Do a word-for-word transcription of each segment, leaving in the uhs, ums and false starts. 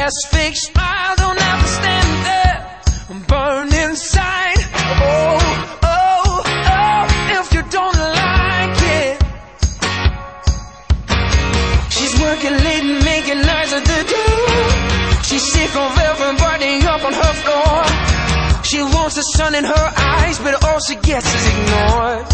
best fake smile don't have to stand there and burn inside. Oh, oh, oh, if you don't like it. She's working late and making nights at the door. She's sick of everybody up on her floor. She wants the sun in her eyes, but all she gets is ignored.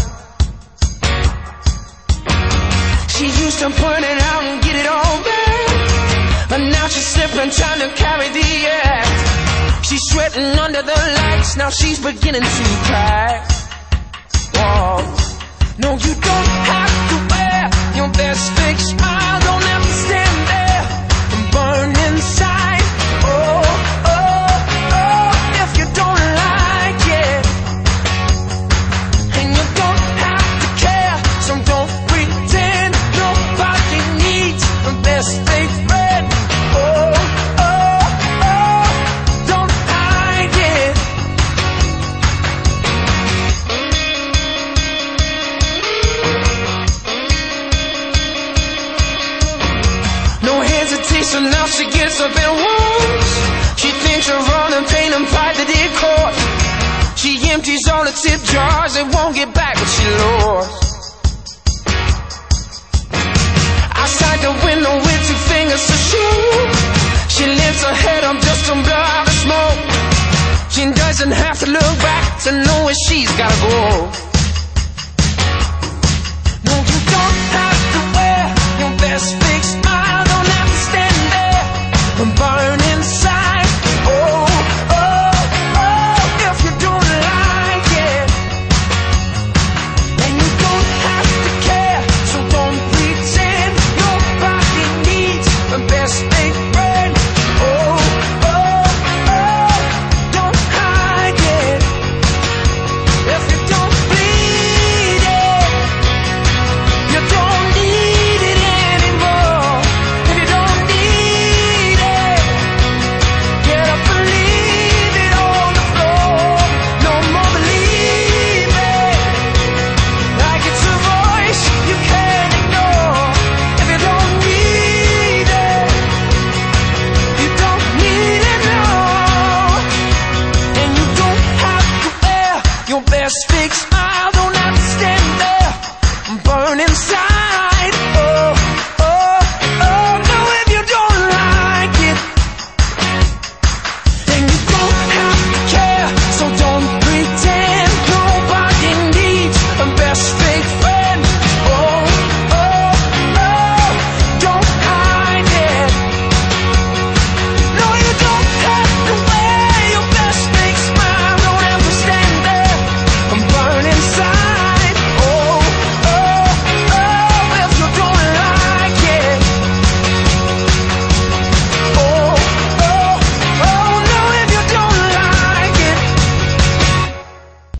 She used to point it out and get it all back, but now she's slipping, trying to carry the act. She's sweating under the lights, now she's beginning to crack. Whoa. No, you don't have to wear your best fake smile. Don't have to stand there and burn inside. Oh, oh, oh, if you don't like it. And you don't have to care, so don't pretend. Nobody needs a best fake friend. Oh, oh, oh, don't hide it. No hesitation, now she gets up and walks. She thinks of all the pain and pride that it caused. She empties all the tip jars and won't get back what she lost. Outside the window with two fingers to shoot, she lifts her head up just to blow out the smoke. She doesn't have to look back to know where she's gotta go.